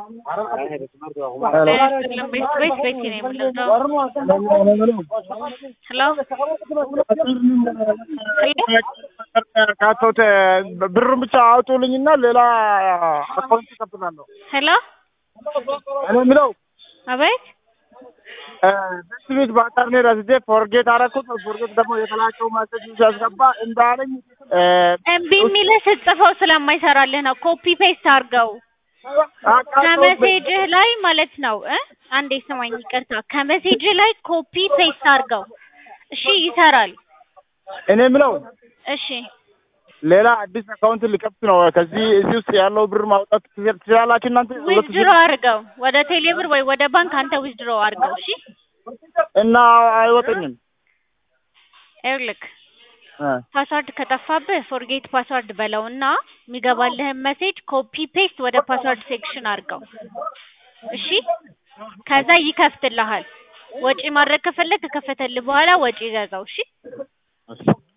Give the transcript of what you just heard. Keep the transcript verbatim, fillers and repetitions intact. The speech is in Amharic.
Hello. Best best best name Hello. ካቶት ብሩን ብቻ አውጡልኝና ሌላ አካውንት ተከፍላለሁ። ሄሎ እኔ ምለው አቤት በስዊት ባታር ነው ረዝዴ ፎርጌት አረኩት ፎርጌት ደግሞ የተላከው ማሰጅ ሲያስገባ እንዳለኝ ኤምቢ ሚለ ስትጽፈው ስለማይሰራልህ ነው ኮፒ ፔስት አድርገው ከመሴጅህ ላይ ማለት ነው እ አንዴ ስማኝ ይቅርታ ከመሴጅህ ላይ ኮፒ ፔስት አድርገው እሺ ይሰራል እኔ ምለው እሺ ሌላ አዲስ አካውንት ልከፍት ነው ከዚህ እዚህ ውስጥ ያለው ብር ማውጣት ትችላላችሁ እናንተ ዊዝድሮ አድርገው ወደ ቴሌብር ወይ ወደ ባንክ አንተ ዊዝድሮ አድርገው እሺ እና አይወጣኝም ኤርልክ ፓስወርድ ከጠፋብህ ፎርጌት ፓስወርድ በለውና የሚገባልህን ሜሴጅ ኮፒ ፔስት ወደ ፓስወርድ ሴክሽን አድርገው እሺ ከዛ ይከፍትልሃል ወጪ ማድረግ ከፈለክ ከከፈተልህ በኋላ ወጪ ይዘዛው እሺ